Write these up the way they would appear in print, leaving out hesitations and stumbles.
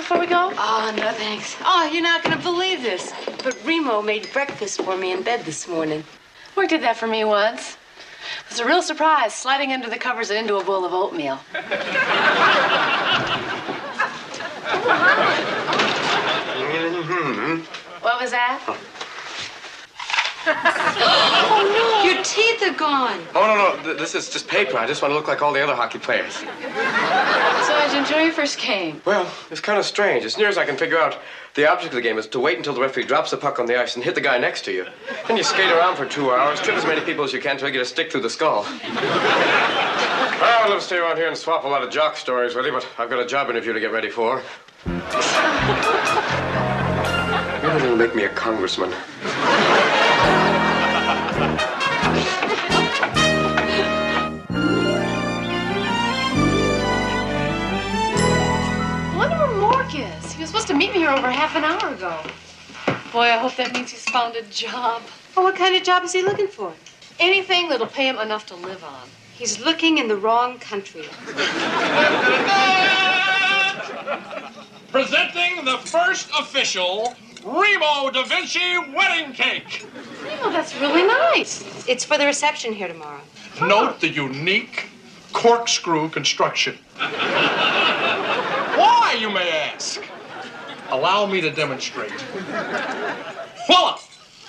before we go? Oh, no, thanks. Oh, you're not going to believe this, but Remo made breakfast for me in bed this morning. Work did that for me once. It was a real surprise, sliding under the covers and into a bowl of oatmeal. What was that? Oh, no. Your teeth are gone. Oh, no. This is just paper. I just want to look like all the other hockey players. So how'd you enjoy your first game? Well, it's kind of strange. As near as I can figure out, the object of the game is to wait until the referee drops the puck on the ice and hit the guy next to you. Then you skate around for 2 hours, trip as many people as you can until you get a stick through the skull. I'd love to stay around here and swap a lot of jock stories with you, but I've got a job interview to get ready for. Maybe it'll make me a congressman. He was supposed to meet me here over half an hour ago. Boy, I hope that means he's found a job. Well, what kind of job is he looking for? Anything that'll pay him enough to live on. He's looking in the wrong country. Presenting the first official Remo Da Vinci wedding cake. Oh, that's really nice. It's for the reception here tomorrow. Note the unique corkscrew construction. Why, you may ask? Allow me to demonstrate. Voila!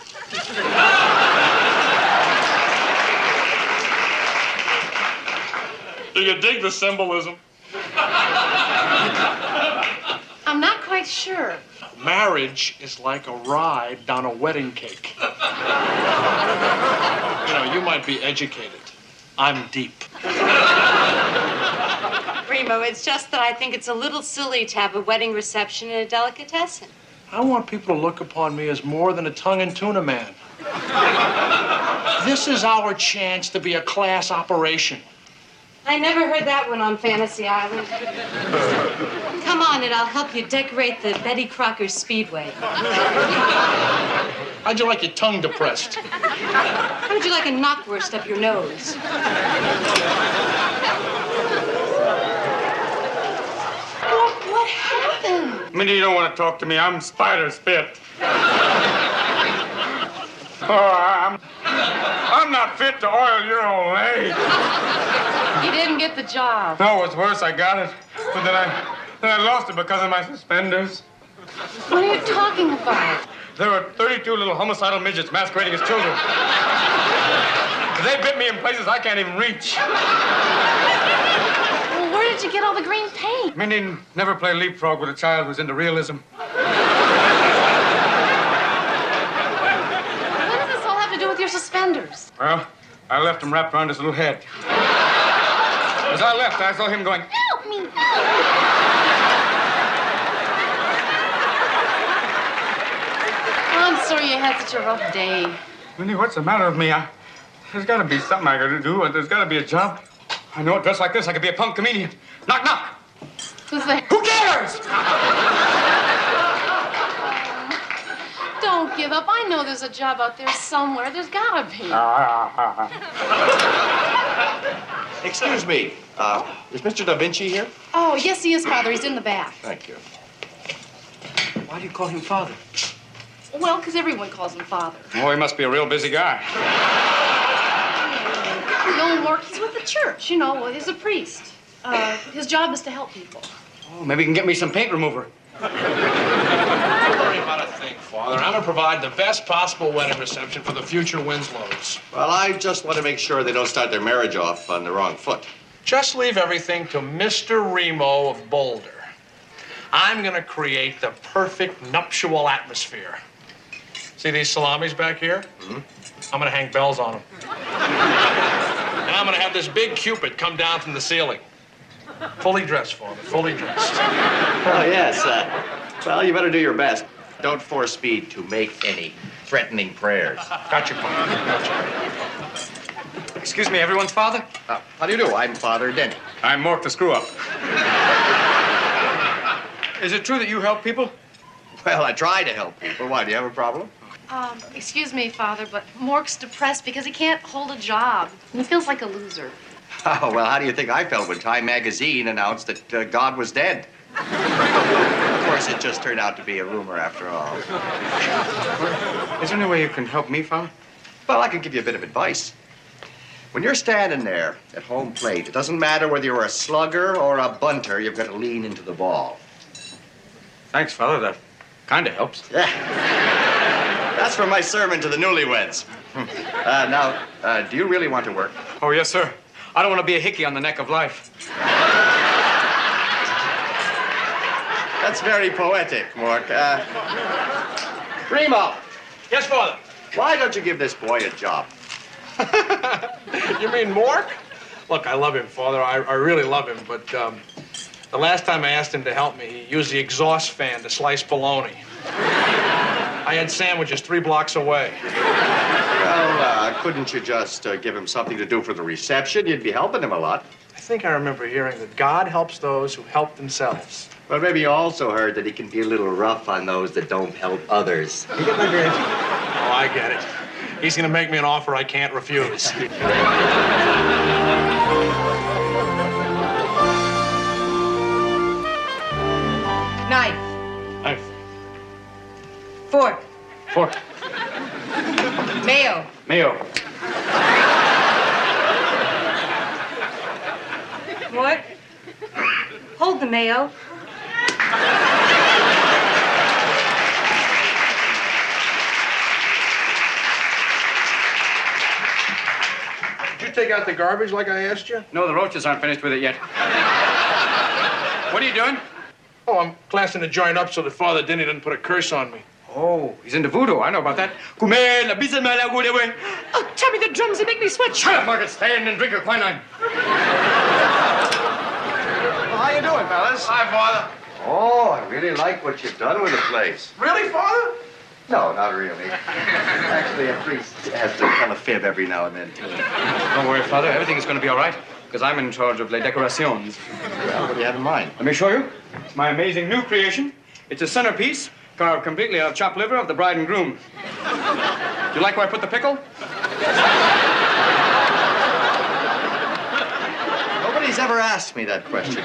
Do you dig the symbolism? I'm not quite sure. Marriage is like a ride down a wedding cake. You know, you might be educated. I'm deep. Remo, it's just that I think it's a little silly to have a wedding reception in a delicatessen. I want people to look upon me as more than a tongue and tuna man. This is our chance to be a class operation. I never heard that one on Fantasy Island. Come on, and I'll help you decorate the Betty Crocker Speedway. How'd you like your tongue depressed? How would you like a knockwurst up your nose? What happened? Minnie, you don't want to talk to me. I'm Spider Spit. I'm not fit to oil your old leg. You didn't get the job. No, what's worse, I got it. But then I lost it because of my suspenders. What are you talking about? There were 32 little homicidal midgets masquerading as children. They bit me in places I can't even reach. Well, where did you get all the green paint? Minnie, never play leapfrog with a child who's into realism. What does this all have to do with your suspenders? Well, I left him wrapped around his little head. As I left, I saw him going, Help me! I'm sorry you had such a rough day. Minnie, what's the matter with me? There's got to be something I got to do. There's got to be a job. I know, dressed like this, I could be a punk comedian. Knock, knock. Who's there? Who cares? Don't give up. I know there's a job out there somewhere. There's gotta be. Excuse me. Is Mr. Da Vinci here? Oh, yes, he is, Father. He's in the back. Thank you. Why do you call him father? Well, because everyone calls him Father. Oh, he must be a real busy guy. No, Mark, he's with the church. You know, he's a priest. His job is to help people. Oh, maybe you can get me some paint remover. Don't worry about a thing, Father. I'm going to provide the best possible wedding reception for the future Winslows. Well, I just want to make sure they don't start their marriage off on the wrong foot. Just leave everything to Mr. Remo of Boulder. I'm going to create the perfect nuptial atmosphere. See these salamis back here? Mm-hmm. I'm going to hang bells on them. And I'm going to have this big Cupid come down from the ceiling. Fully dressed, Father, fully dressed. Oh, yes. Well, you better do your best. Don't force me to make any threatening prayers. Got your point. Excuse me, everyone's father? How do you do? I'm Father Denny. I'm Mork the Screw-Up. Is it true that you help people? Well, I try to help people. Why, do you have a problem? Excuse me, Father, but Mork's depressed because he can't hold a job. He feels like a loser. Oh, well, how do you think I felt when Time magazine announced that God was dead? course, it just turned out to be a rumor after all. Is there any way you can help me, Father? Well, I can give you a bit of advice. When you're standing there at home plate, it doesn't matter whether you're a slugger or a bunter, you've got to lean into the ball. Thanks, Father. That kind of helps. Yeah. That's from my sermon to the newlyweds. Now, do you really want to work? Oh, yes, sir. I don't want to be a hickey on the neck of life. That's very poetic, Mork. Remo, Yes, Father. why don't you give this boy a job? You mean Mork? Look, I love him, Father. I really love him, but the last time I asked him to help me, he used the exhaust fan to slice bologna. I had sandwiches 3 blocks away. Well, couldn't you just give him something to do for the reception? You'd be helping him a lot. I think I remember hearing that God helps those who help themselves. But maybe you also heard that he can be a little rough on those that don't help others. You get my drift? Oh, I get it. He's gonna make me an offer I can't refuse. Knife. Knife. Fork. Fork. Mayo. Mayo. What? Hold the mayo. Did you take out the garbage like I asked you? No, the roaches aren't finished with it yet. What are you doing? Oh, I'm classing the joint up so that Father Denny didn't put a curse on me. Oh, he's into voodoo. I know about that. Oh, tell me the drums, they make me sweat. Shut up, Margaret. Stand and drink your quinine. Well, how you doing, fellas? Hi, Father. Oh, I really like what you've done with the place. Really, Father? No, not really. Actually, a priest has to tell a fib every now and then, too. Don't worry, Father. Everything is going to be all right, because I'm in charge of les decorations. Well, what do you have in mind? Let me show you. It's my amazing new creation. It's a centerpiece carved completely out of chopped liver of the bride and groom. Do you like where I put the pickle? Nobody's ever asked me that question.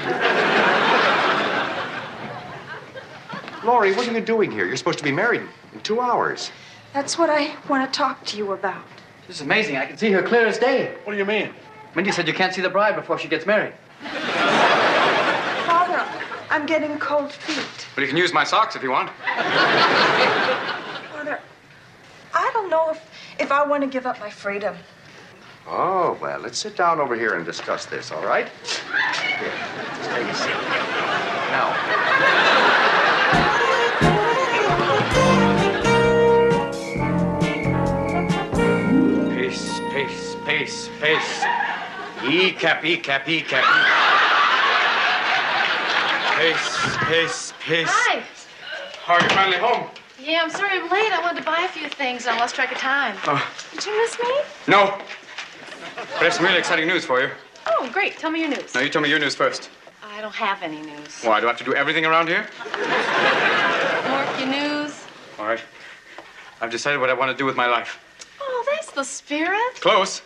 Laurie, what are you doing here? You're supposed to be married in 2 hours. That's what I want to talk to you about. This is amazing. I can see her clear as day. What do you mean? Mindy said you can't see the bride before she gets married. Father, I'm getting cold feet. But you can use my socks if you want. Father, I don't know if I want to give up my freedom. Oh, well, let's sit down over here and discuss this, all right? Here, just take a seat. Now. Pace, pace, pace, pace. E-cap, E-cap, E-cap. Pace, pace, pace. Hi. How are you finally home? Yeah, I'm sorry I'm late. I wanted to buy a few things. I lost track of time. Did you miss me? No. But I have some really exciting news for you. Oh, great. Tell me your news. Now, you tell me your news first. I don't have any news. Why, do I have to do everything around here? Mork, your news? All right. I've decided what I want to do with my life. Oh, that's the spirit. Close.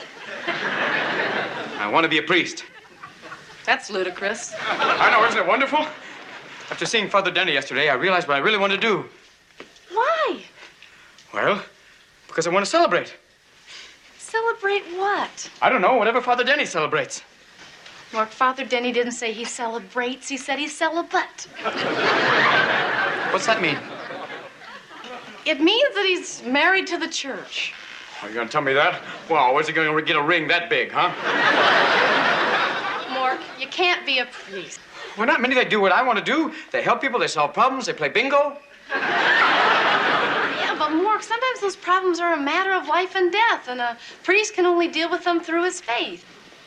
I want to be a priest. That's ludicrous. I know, isn't it wonderful? After seeing Father Denny yesterday, I realized what I really want to do. Why? Well, because I want to celebrate. Celebrate what? I don't know, whatever Father Denny celebrates. Mork, Father Denny didn't say he celebrates. He said he's celibate. What's that mean? It means that he's married to the church. Are you going to tell me that? Well, where's he going to get a ring that big, huh? Mork, you can't be a priest. Well, not many that do what I want to do. They help people, they solve problems, they play bingo. Yeah, but Mork, sometimes those problems are a matter of life and death, and a priest can only deal with them through his faith.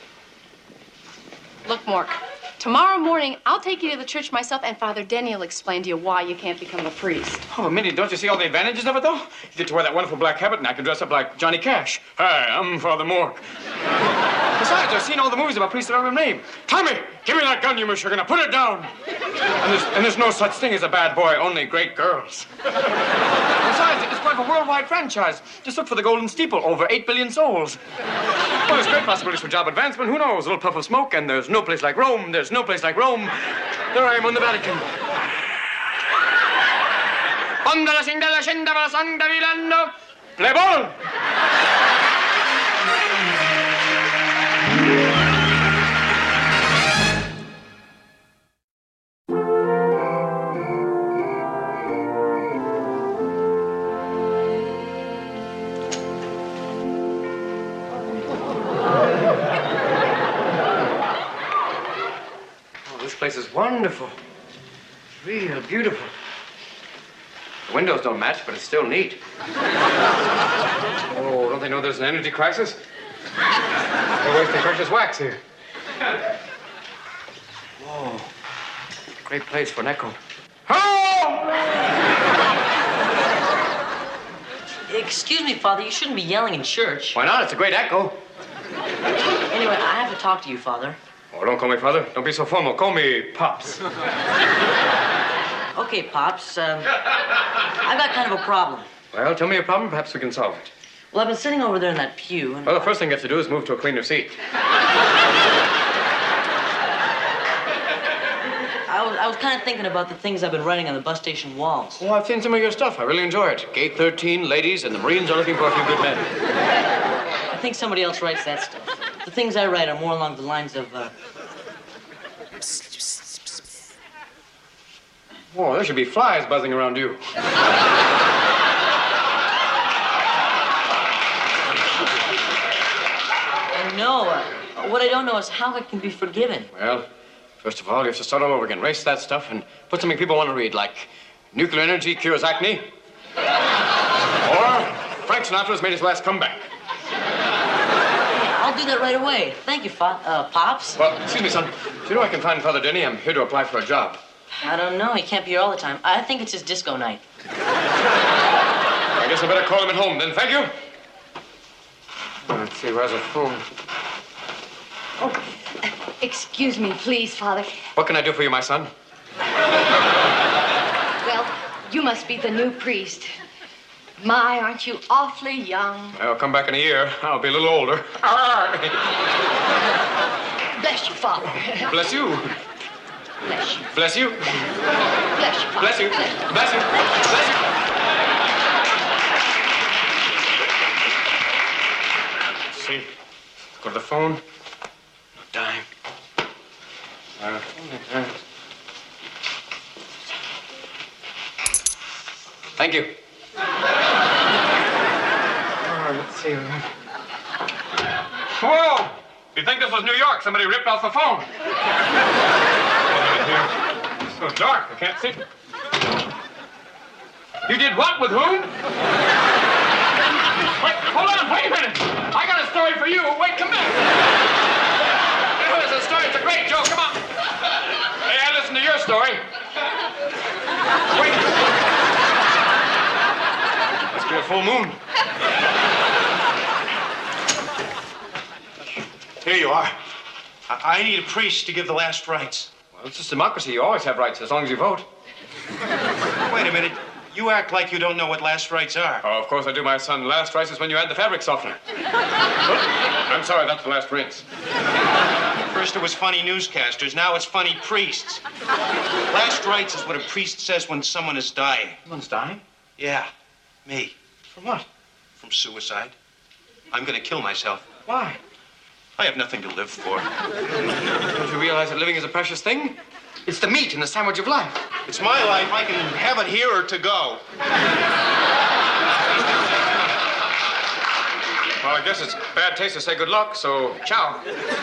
Look, Mork, tomorrow morning, I'll take you to the church myself, and Father Denny will explain to you why you can't become a priest. Oh, Minnie, don't you see all the advantages of it, though? You get to wear that wonderful black habit, and I can dress up like Johnny Cash. Hi, I'm Father Mork. Besides, I've seen all the movies about priests that are named. Tommy, give me that gun, you Michigan. Put it down. And there's no such thing as a bad boy, only great girls. Besides, it's part of a worldwide franchise. Just look for the Golden Steeple, over 8 billion souls. Well, there's great possibilities for job advancement. Who knows? A little puff of smoke, and there's no place like Rome. There's no place like Rome. There I am on the Vatican. Onda la sinda la scenda la santa vilano. Play ball! This place is wonderful. Real beautiful. The windows don't match, but it's still neat. Oh, don't they know there's an energy crisis? They're wasting precious wax here. Whoa. Great place for an echo. Excuse me, Father, you shouldn't be yelling in church. Why not? It's a great echo. Anyway, I have to talk to you, Father. Oh, don't call me Father. Don't be so formal. Call me Pops. Okay, Pops, I've got kind of a problem. Well, tell me your problem. Perhaps we can solve it. Well, I've been sitting over there in that pew, and... Well, the first thing you have to do is move to a cleaner seat. I was kind of thinking about the things I've been writing on the bus station walls. Oh, I've seen some of your stuff. I really enjoy it. Gate 13, ladies, and the Marines are looking for a few good men. I think somebody else writes that stuff. The things I write are more along the lines of, Oh, there should be flies buzzing around you. I know. What I don't know is how it can be forgiven. Well, first of all, you have to start all over again. Erase that stuff and put something people want to read, like nuclear energy cures acne. Or Frank Sinatra's made his last comeback. I'll do that right away. Thank you, Pops. Well, excuse me, son. Do you know I can find Father Denny? I'm here to apply for a job. I don't know. He can't be here all the time. I think it's his disco night. I guess I better call him at home, then. Thank you. Let's see, where's the phone? Oh, excuse me, please, Father. What can I do for you, my son? Well, you must be the new priest. My, aren't you awfully young? I'll come back in a year. I'll be a little older. Bless you, Father. Bless you. Bless you. Bless you. Bless you, Father. Bless you. Bless you. Bless you. Let's see. Go to the phone. No dime. Thank you. Let's see. Whoa! You'd think this was New York. Somebody ripped off the phone. It's so dark, I can't see. You did what with whom? Wait, hold on, wait a minute. I got a story for you. Wait, come back. It's a story, it's a great joke, come on. Hey, I listened to your story. Wait. Must be a full moon. Here you are. I need a priest to give the last rites. Well, it's just democracy. You always have rights as long as you vote. Wait a minute. You act like you don't know what last rites are. Oh, of course I do, my son. Last rites is when you add the fabric softener. I'm sorry, that's the last rinse. First it was funny newscasters, now it's funny priests. Last rites is what a priest says when someone is dying. Someone's dying? Yeah, me. From what? From suicide. I'm gonna kill myself. Why? I have nothing to live for. Don't you realize that living is a precious thing? It's the meat in the sandwich of life. It's my life. I can have it here or to go. Well, I guess it's bad taste to say good luck, so ciao.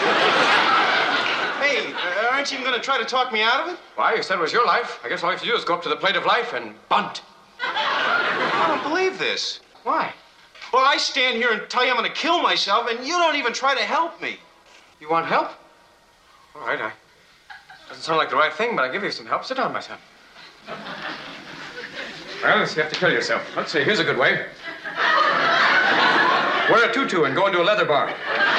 Hey, aren't you even gonna try to talk me out of it? Why? You said it was your life. I guess all you have to do is go up to the plate of life and bunt. I don't believe this. Why? Well, I stand here and tell you I'm gonna kill myself, and you don't even try to help me. You want help? All right, doesn't sound like the right thing, but I'll give you some help. Sit down, my son. Well, you have to kill yourself. Let's see, here's a good way. Wear a tutu and go into a leather bar.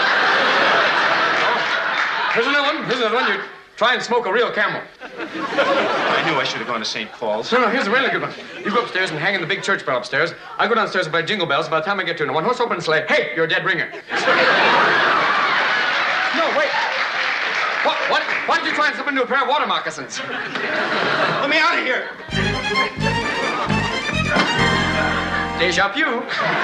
Oh, here's another one. Here's another one. You try and smoke a real Camel. I knew I should have gone to St. Paul's. No, here's a really good one. You go upstairs and hang in the big church bell upstairs. I go downstairs and play jingle bells. By the time I get to a one-horse open sleigh, hey, you're a dead ringer. No, wait. Why don't you try and slip into a pair of water moccasins? Let me out of here. Deja vu.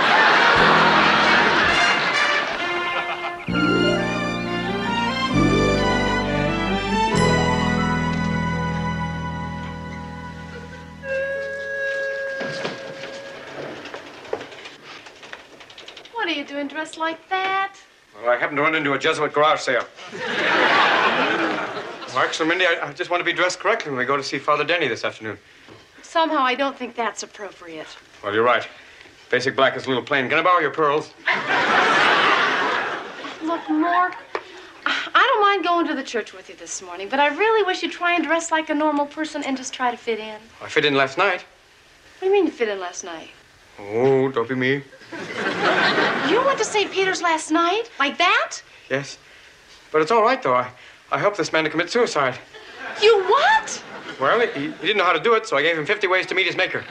What are you doing dressed like that? Well, I happened to run into a Jesuit garage sale. Well, actually, Mindy, I just want to be dressed correctly when we go to see Father Denny this afternoon. Somehow I don't think that's appropriate. Well, you're right. Basic black is a little plain. Can I borrow your pearls? Look, Mork, I don't mind going to the church with you this morning, but I really wish you'd try and dress like a normal person and just try to fit in. I fit in last night. What do you mean you fit in last night? Oh, don't be me. You went to St. Peter's last night? Like that? Yes. But it's all right, though. I helped this man to commit suicide. You what? Well, he didn't know how to do it, so I gave him 50 ways to meet his maker.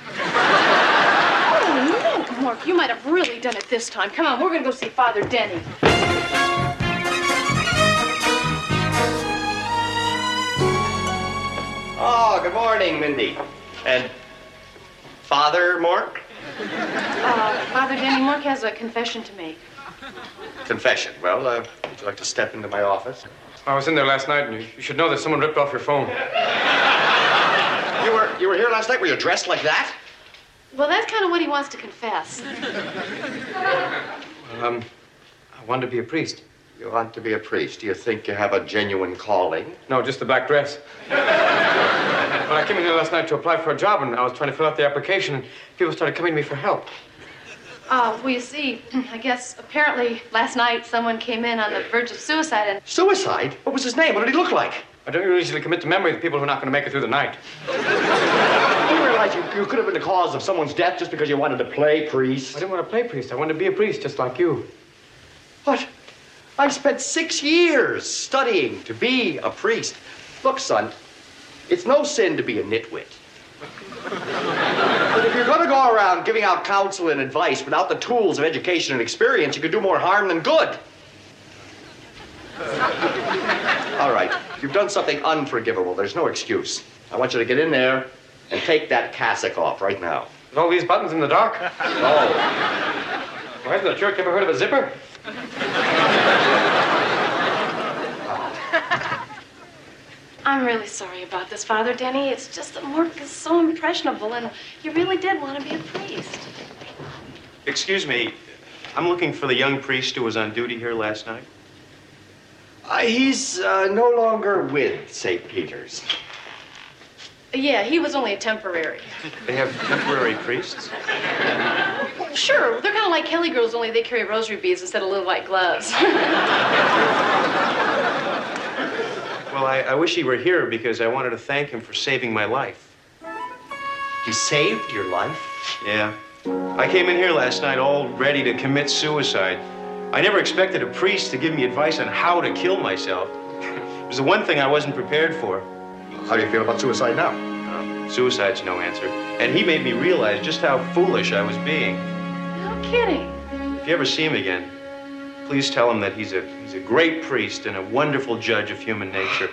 Oh, no, Mark, you might have really done it this time. Come on, we're going to go see Father Denny. Oh, good morning, Mindy. And Father Mork? Father Denny Mork has a confession to make. Confession. Well, would you like to step into my office? I was in there last night, and you should know that someone ripped off your phone. You were here last night? Were you dressed like that? Well, that's kind of what he wants to confess. I wanted to be a priest. You want to be a priest? Do you think you have a genuine calling? No, just the black dress. But I came in here last night to apply for a job, and I was trying to fill out the application, and people started coming to me for help. Well, you see, I guess apparently last night someone came in on the verge of suicide and... Suicide? What was his name? What did he look like? I don't usually commit to memory the people who are not going to make it through the night. You realize you could have been the cause of someone's death just because you wanted to play priest? I didn't want to play priest. I wanted to be a priest just like you. What? I spent 6 years studying to be a priest. Look, son, it's no sin to be a nitwit. But if you're going to go around giving out counsel and advice without the tools of education and experience, you could do more harm than good. All right, you've done something unforgivable. There's no excuse. I want you to get in there and take that cassock off right now. With all these buttons in the dark? Oh. Why hasn't the church ever heard of a zipper? I'm really sorry about this, Father Denny. It's just that Mork is so impressionable, and you really did want to be a priest. Excuse me, I'm looking for the young priest who was on duty here last night. He's no longer with St. Peter's. Yeah, he was only a temporary. They have temporary priests? Sure, they're kind of like Kelly girls, only they carry rosary beads instead of little white gloves. Well, I wish he were here because I wanted to thank him for saving my life. He saved your life? Yeah. I came in here last night all ready to commit suicide. I never expected a priest to give me advice on how to kill myself. It was the one thing I wasn't prepared for. How do you feel about suicide now? Suicide's no answer. And he made me realize just how foolish I was being. No kidding. If you ever see him again, please tell him that he's a great priest and a wonderful judge of human nature.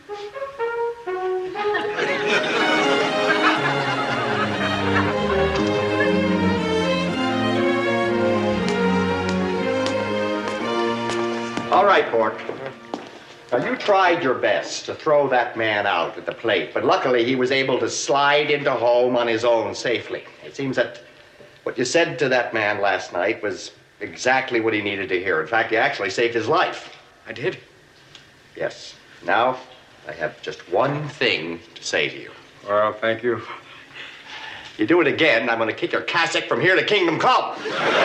All right, Mork. Now, you tried your best to throw that man out at the plate, but luckily he was able to slide into home on his own safely. It seems that what you said to that man last night was exactly what he needed to hear. In fact, you actually saved his life. I did? Yes. Now, I have just one thing to say to you. Well, thank you. You do it again, I'm going to kick your cassock from here to Kingdom Come.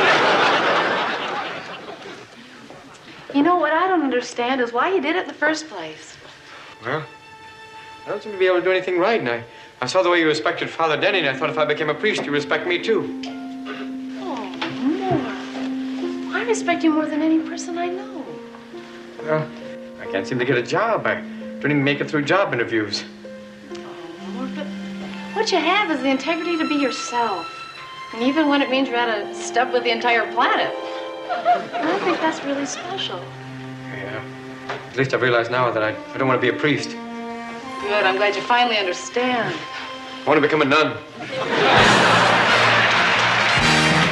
You know, what I don't understand is why you did it in the first place. Well, I don't seem to be able to do anything right, and I saw the way you respected Father Denny, and I thought if I became a priest, you'd respect me, too. Oh, Mork. I respect you more than any person I know. Well, I can't seem to get a job. I don't even make it through job interviews. Oh, Mork, but what you have is the integrity to be yourself. And even when it means you're at a step with the entire planet. And I think that's really special. Yeah. At least I've realized now that I don't want to be a priest. Good, I'm glad you finally understand. I want to become a nun.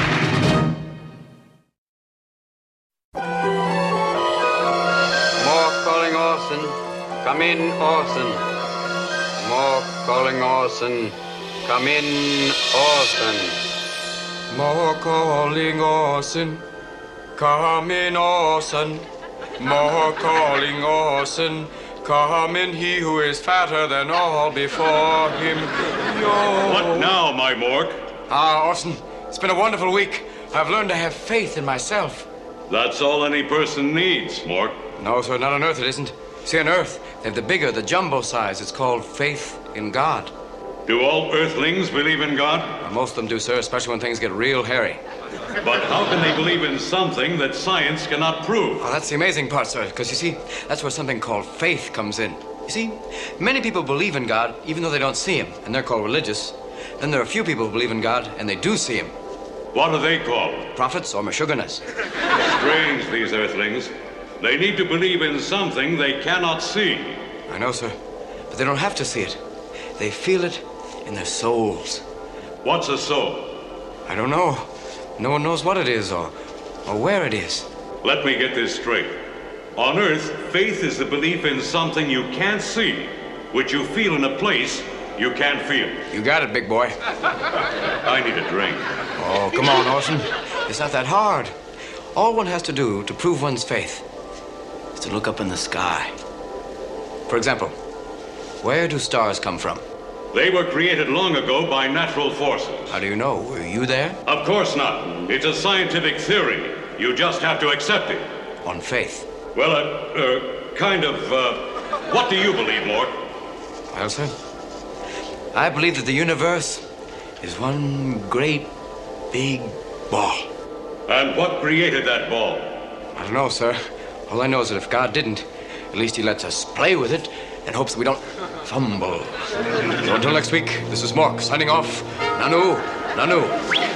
Come in, Orson. More calling Orson. Come in, Orson. More calling Orson. Come in, Orson. More calling Orson. Come in, he who is fatter than all before him. Yo. What now, my Mork? Ah, Orson, it's been a wonderful week. I've learned to have faith in myself. That's all any person needs, Mork. No, sir, not on Earth it isn't. See, on Earth, they have the bigger, the jumbo size. It's called faith in God. Do all Earthlings believe in God? Well, most of them do, sir, especially when things get real hairy. But how can they believe in something that science cannot prove? Oh, that's the amazing part, sir, because you see, that's where something called faith comes in. You see, many people believe in God even though they don't see him, and they're called religious. Then there are a few people who believe in God and they do see him. What are they called? Prophets or Meshuggahs. Strange, these Earthlings. They need to believe in something they cannot see. I know, sir, but they don't have to see it. They feel it in their souls. What's a soul? I don't know. No one knows what it is or where it is. Let me get this straight. On Earth, faith is the belief in something you can't see, which you feel in a place you can't feel. You got it, big boy. I need a drink. Oh, come on, Orson. It's not that hard. All one has to do to prove one's faith is to look up in the sky. For example, where do stars come from? They were created long ago by natural forces. How do you know? Were you there? Of course not. It's a scientific theory. You just have to accept it. On faith? Well, what do you believe, Mort? Well, sir, I believe that the universe is one great big ball. And what created that ball? I don't know, sir. All I know is that if God didn't, at least he lets us play with it in hopes that we don't fumble. So until next week, this is Mork signing off. Nanu, Nanu.